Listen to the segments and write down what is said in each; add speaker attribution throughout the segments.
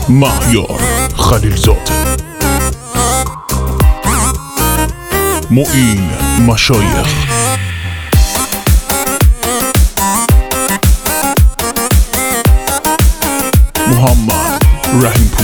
Speaker 1: مهیار خلیلزاده، معین مشایخ، محمد رحیمپور.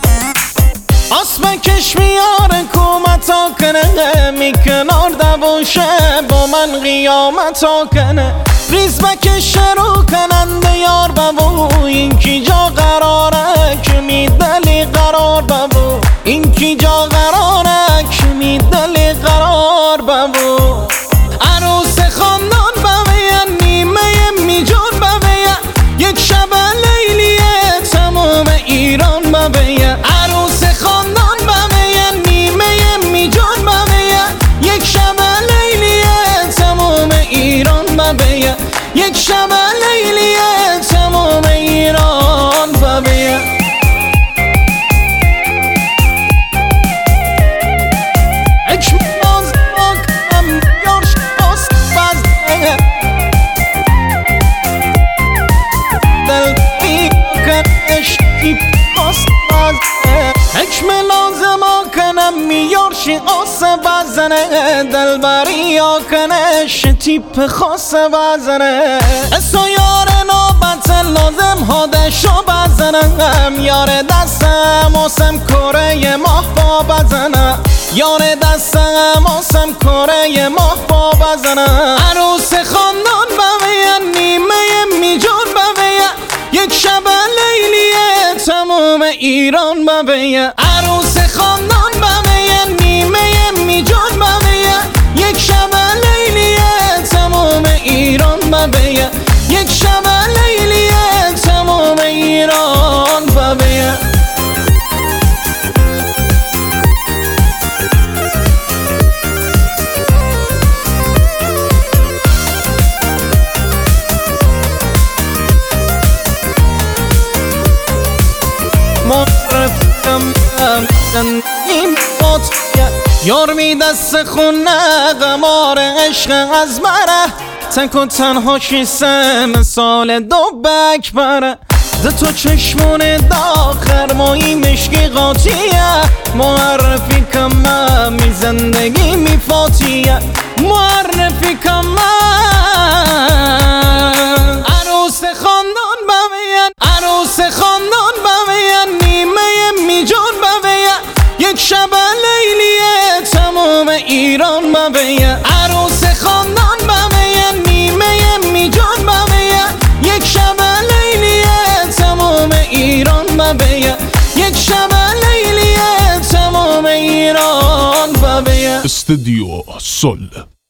Speaker 2: اسمکش میاره کومتا کنه، میکنار دبوشه با من قیامتا کنه. ریزبکش شروع کننده یار ببو، این کی جا قراره که میدلی قرار ببو. این کی جا قراره که میدلی قرار ببو. عروس خاندان ببین نیمه میجون ببین، یک شب لیلیه تمام ایران ببین. عروس خاندان ببین نیمه میجون ببین، یک شب لیلیه تمام ایران ببین. یک شب لیلیه تمام ایران ببین. حکم لازم کنم میارشی آسه بزنه، دلبری ها کنش تیپ خاصه بزنه. اسو یار نوبت لازم هادشو بزنم، یار دستم آسم کره ماه با بزنم. یار دستم آسم کره ماه با بزنم. عروس خاندان ببین نیمه میجون ببین، یک شب لیلیه تمام ایران ببین. عروس خاندان ببین نیمه میجون ببین، یک شب لیلیه تمام ایران ببین. یک شب لیلیه تمام ایران ببین. یار می دست خونه قمار عشق از مره، تک و تنها شیسه مثال دوبک بره. ده تو چشمون داخر مایی مشکی قاطیه، معرفی کم من می زندگی می فاتیه. معرفی کم من. عروس خاندان ببین، عروس خاندان ببین نیمه میجون ببین، یک شب لیلیه تمام ایران ببین. عروس خاندان ببین نیمه میجون ببین، یک شب لیلیه تمام ایران ببین. یک شب لیلیه تمام ایران ببین.
Speaker 1: استودیو سل.